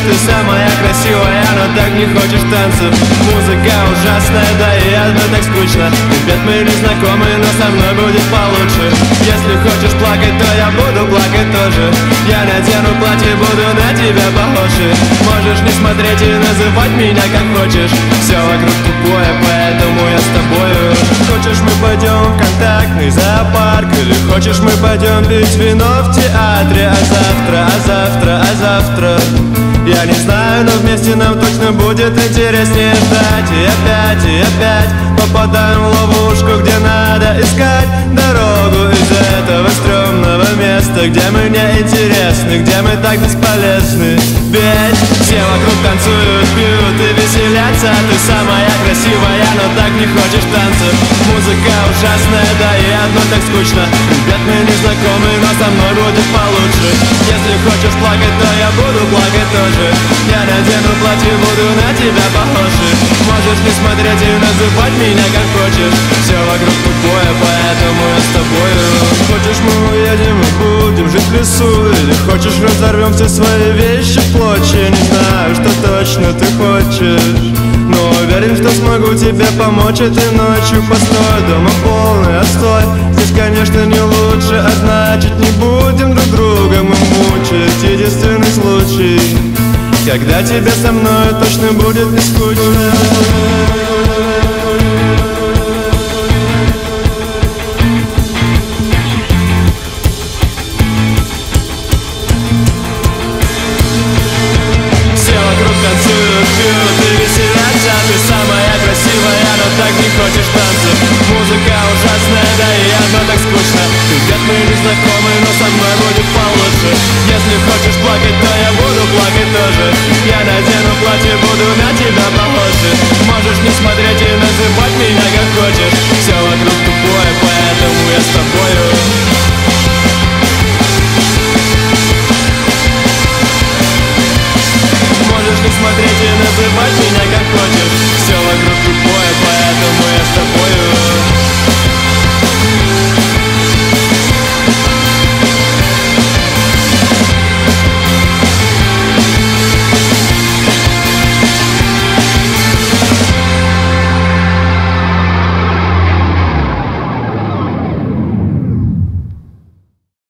ты самая красивая, но так не хочешь танцев. Музыка ужасная, да и одно так скучно. Ребят, мы не знакомы, но со мной будет получше. Если хочешь плакать, то я буду плакать тоже. Я надену платье, буду на тебя похожи. Можешь не смотреть и называть меня как хочешь. Все вокруг тупое, поэтому я с тобою. Хочешь, мы пойдем в контактный зоопарк, или хочешь, мы пойдем пить вино в театре. А завтра я не знаю, но вместе нам точно будет интереснее ждать. И опять попадаем в ловушку, где надо искать дорогу из этого стрёмного места, где мы не интересны, где мы так бесполезны. Ведь все вокруг танцуют, пьют и веселятся. Ты самая красивая, но так не хочешь танцев. Музыка ужасная, да и одно так скучно. Ребят, мы не знакомы, но со мной будет получше. Если хочешь плакать, то я буду плакать тоже. Я надену платье, буду на тебя похожи. Можешь не смотреть и называть меня как хочешь. Все вокруг тупое, поэтому я с тобою. Хочешь, мы уедем и будем жить в лесу, или хочешь, разорвем все свои вещи в клочья. Не знаю, что точно ты хочешь, но уверен, что смогу тебе помочь этой ночью. Постой, дома полный отстой. Здесь, конечно, не лучше, а значит, не будем друг друга мы мучить. Единственный случай, когда тебе со мной точно будет не скучно. Все вокруг танцуют, пьют и веселятся. Ты самая красивая, но так не хочешь танцев. Музыка ужасная, да и одно так скучно. Ребят, мы не знакомы, но со мной будет получше. Если хочешь плакать, то я буду плакать тоже. Я надену платье, буду на тебя похожи. Можешь не смотреть и называть меня как хочешь. Все вокруг тупое, поэтому я с тобою.